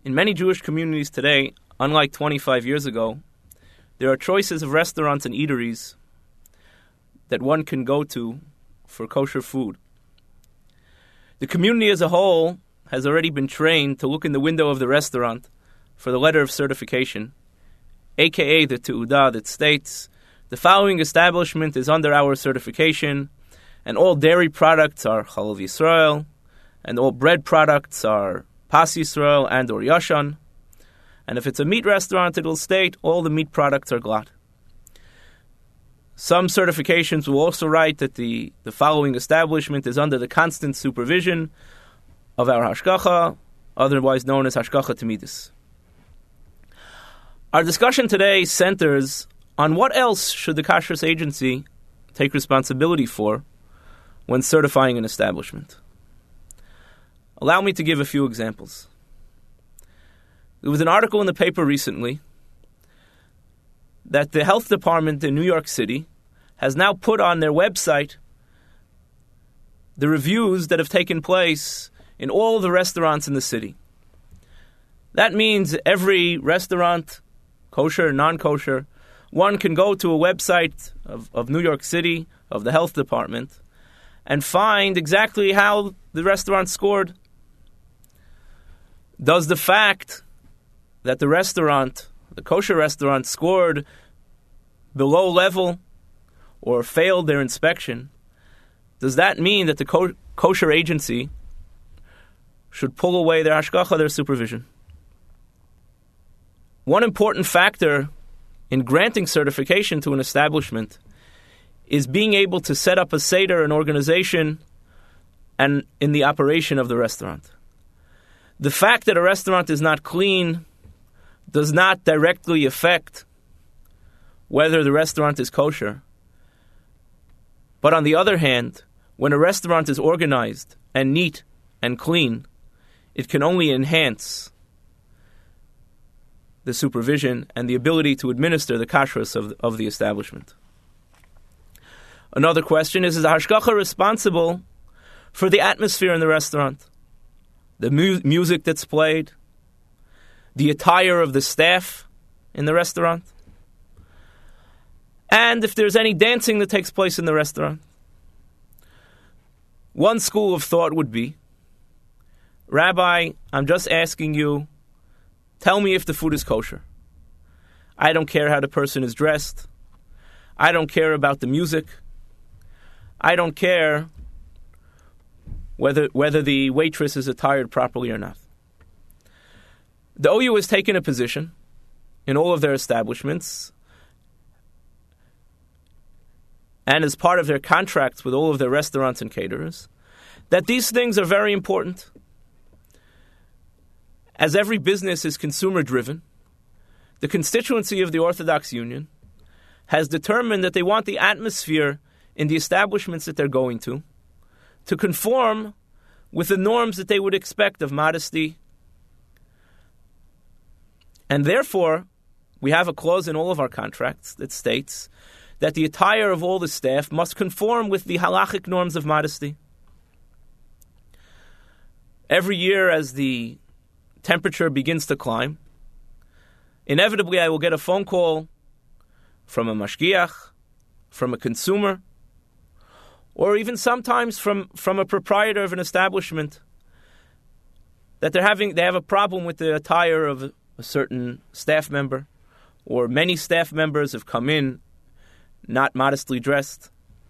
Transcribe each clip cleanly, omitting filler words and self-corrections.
In many Jewish communities today, unlike 25 years ago, there are choices of restaurants and eateries that one can go to for kosher food. The community as a whole has already been trained to look in the window of the restaurant for the letter of certification, aka the Te'udah that states, the following establishment is under our certification, and all dairy products are Chalav Yisrael, and all bread products are Pas Yisrael and or Yashan. And if it's a meat restaurant, it will state all the meat products are Glatt. Some certifications will also write that the following establishment is under the constant supervision of our Hashgacha, otherwise known as Hashgacha Tamidis. Our discussion today centers on what else should the Kashrus agency take responsibility for when certifying an establishment. Allow me to give a few examples. There was an article in the paper recently that the health department in New York City has now put on their website the reviews that have taken place in all the restaurants in the city. That means every restaurant, kosher, non-kosher, one can go to a website of New York City, of the health department, and find exactly how the restaurant scored. Does the fact that the restaurant, the kosher restaurant, scored below level or failed their inspection, does that mean that the kosher agency should pull away their hashgacha, their supervision? One important factor in granting certification to an establishment is being able to set up a seder, an organization, and in the operation of the restaurant. The fact that a restaurant is not clean does not directly affect whether the restaurant is kosher. But on the other hand, when a restaurant is organized and neat and clean, it can only enhance the supervision and the ability to administer the kashrus of the establishment. Another question is the hashgacha responsible for the atmosphere in the restaurant? The music that's played, the attire of the staff in the restaurant, and if there's any dancing that takes place in the restaurant. One school of thought would be, Rabbi, I'm just asking you, tell me if the food is kosher. I don't care how the person is dressed. I don't care about the music. I don't care whether the waitress is attired properly or not. The OU has taken a position in all of their establishments and as part of their contracts with all of their restaurants and caterers that these things are very important. As every business is consumer-driven, the constituency of the Orthodox Union has determined that they want the atmosphere in the establishments that they're going to conform with the norms that they would expect of modesty. And therefore, we have a clause in all of our contracts that states that the attire of all the staff must conform with the halachic norms of modesty. Every year as the temperature begins to climb, inevitably I will get a phone call from a mashgiach, from a consumer, or even sometimes from a proprietor of an establishment that they have a problem with the attire of a certain staff member, or many staff members have come in not modestly dressed.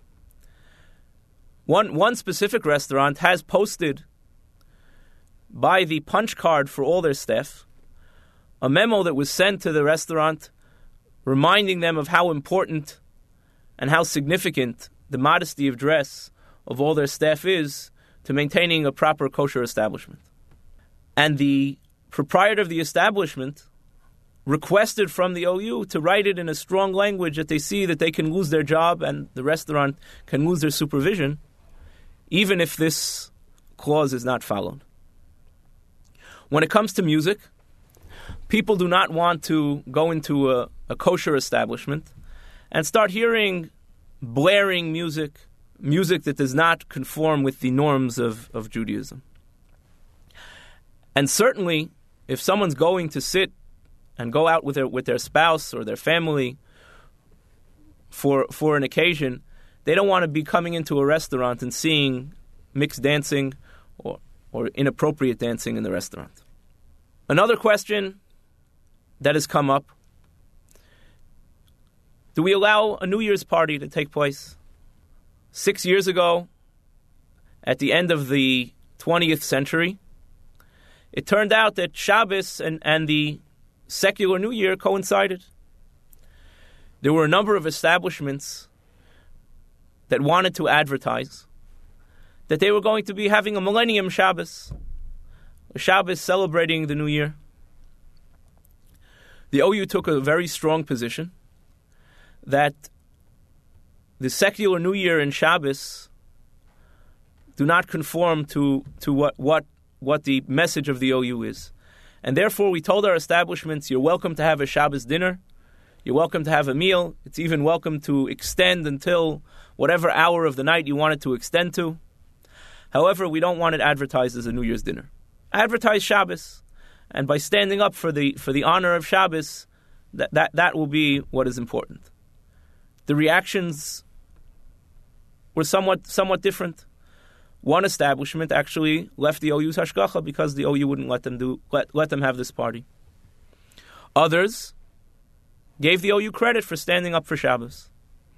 One specific restaurant has posted by the punch card for all their staff a memo that was sent to the restaurant reminding them of how important and how significant the modesty of dress of all their staff is to maintaining a proper kosher establishment. And the proprietor of the establishment requested from the OU to write it in a strong language that they see that they can lose their job and the restaurant can lose their supervision, even if this clause is not followed. When it comes to music, people do not want to go into a kosher establishment and start hearing blaring music that does not conform with the norms of Judaism. And certainly, if someone's going to sit and go out with their spouse or their family for an occasion, they don't want to be coming into a restaurant and seeing mixed dancing or inappropriate dancing in the restaurant. Another question that has come up: do we allow a New Year's party to take place? 6 years ago, at the end of the 20th century, it turned out that Shabbos and the secular New Year coincided. There were a number of establishments that wanted to advertise that they were going to be having a Millennium Shabbos, a Shabbos celebrating the New Year. The OU took a very strong position that the secular New Year and Shabbos do not conform to what the message of the OU is. And therefore we told our establishments, you're welcome to have a Shabbos dinner, you're welcome to have a meal, it's even welcome to extend until whatever hour of the night you want it to extend to. However, we don't want it advertised as a New Year's dinner. Advertise Shabbos, and by standing up for the honor of Shabbos, that will be what is important. The reactions were somewhat different. One establishment actually left the OU's hashgacha because the OU wouldn't let them have this party. Others gave the OU credit for standing up for Shabbos.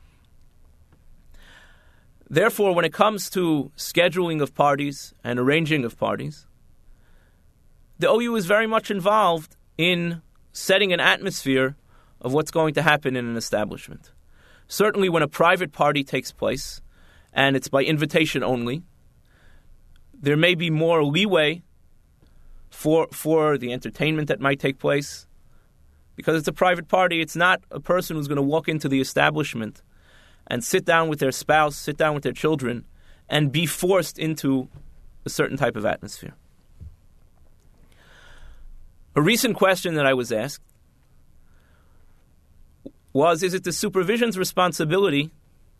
Therefore, when it comes to scheduling of parties and arranging of parties, the OU is very much involved in setting an atmosphere of what's going to happen in an establishment. Certainly when a private party takes place, and it's by invitation only, there may be more leeway for the entertainment that might take place. Because it's a private party, it's not a person who's going to walk into the establishment and sit down with their spouse, sit down with their children, and be forced into a certain type of atmosphere. A recent question that I was asked was, is it the supervision's responsibility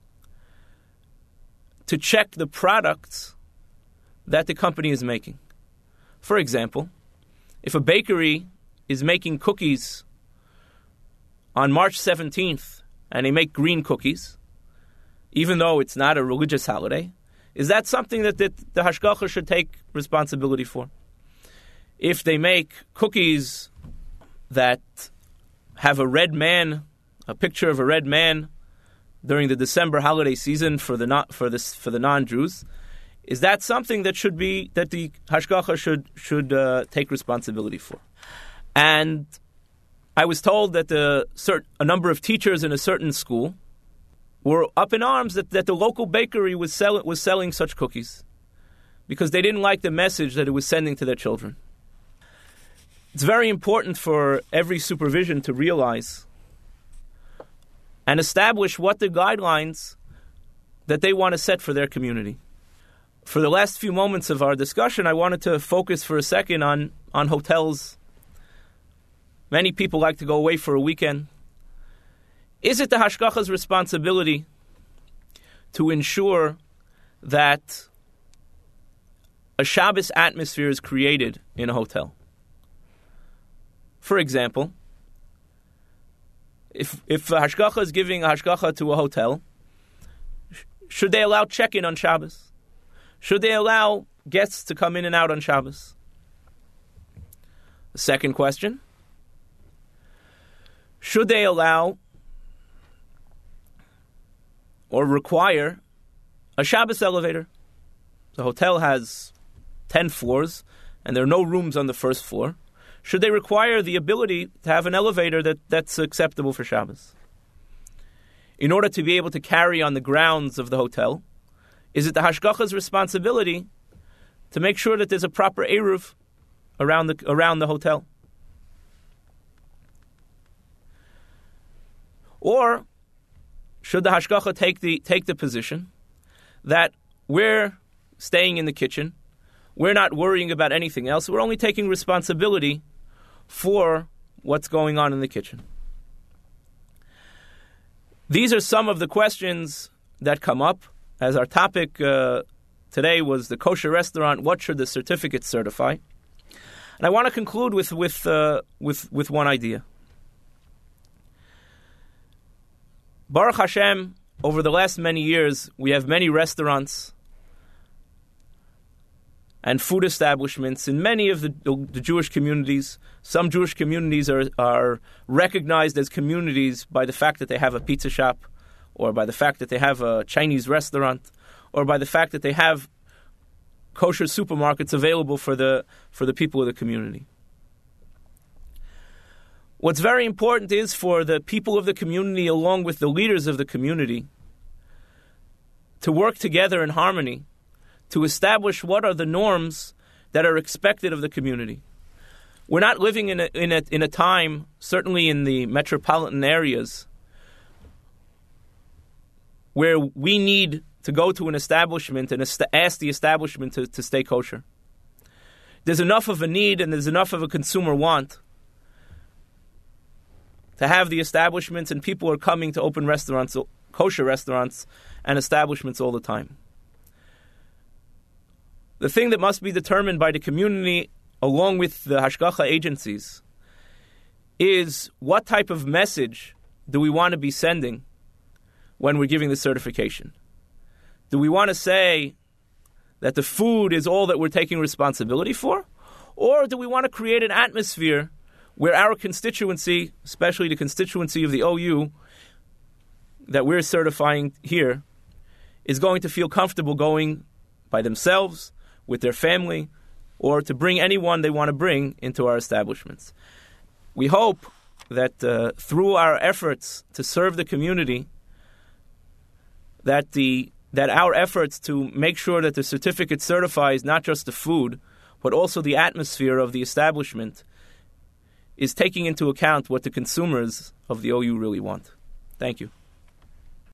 to check the products that the company is making? For example, if a bakery is making cookies on March 17th and they make green cookies, even though it's not a religious holiday, is that something that the hashgacha should take responsibility for? If they make cookies that have a red man, a picture of a red man during the December holiday season for the non-Jews, is that something that the hashgacha should take responsibility for? And I was told that a number of teachers in a certain school were up in arms that the local bakery was selling such cookies because they didn't like the message that it was sending to their children. It's very important for every supervision to realize and establish what the guidelines that they want to set for their community. For the last few moments of our discussion, I wanted to focus for a second on hotels. Many people like to go away for a weekend. Is it the hashgacha's responsibility to ensure that a Shabbos atmosphere is created in a hotel? For example, if the hashgacha is giving a hashgacha to a hotel, should they allow check-in on Shabbos? Should they allow guests to come in and out on Shabbos? The second question: should they allow or require a Shabbos elevator? The hotel has 10 floors and there are no rooms on the first floor. Should they require the ability to have an elevator that's acceptable for Shabbos? In order to be able to carry on the grounds of the hotel, is it the hashgacha's responsibility to make sure that there's a proper eruv around the hotel? Or should the hashgacha take the position that we're staying in the kitchen, we're not worrying about anything else, we're only taking responsibility for what's going on in the kitchen? These are some of the questions that come up. As our topic today was the kosher restaurant, what should the certificate certify? And I want to conclude with one idea. Baruch Hashem, over the last many years, we have many restaurants and food establishments in many of the Jewish communities. Some Jewish communities are recognized as communities by the fact that they have a pizza shop, or by the fact that they have a Chinese restaurant, or by the fact that they have kosher supermarkets available for the people of the community. What's very important is for the people of the community, along with the leaders of the community, to work together in harmony to establish what are the norms that are expected of the community. We're not living in a time, certainly in the metropolitan areas, where we need to go to an establishment and ask the establishment to stay kosher. There's enough of a need and there's enough of a consumer want to have the establishments, and people are coming to open restaurants, kosher restaurants and establishments all the time. The thing that must be determined by the community, along with the hashgacha agencies, is what type of message do we want to be sending when we're giving the certification? Do we want to say that the food is all that we're taking responsibility for? Or do we want to create an atmosphere where our constituency, especially the constituency of the OU that we're certifying here, is going to feel comfortable going by themselves, with their family, or to bring anyone they want to bring into our establishments? We hope that through our efforts to serve the community, that our efforts to make sure that the certificate certifies not just the food, but also the atmosphere of the establishment, is taking into account what the consumers of the OU really want. Thank you.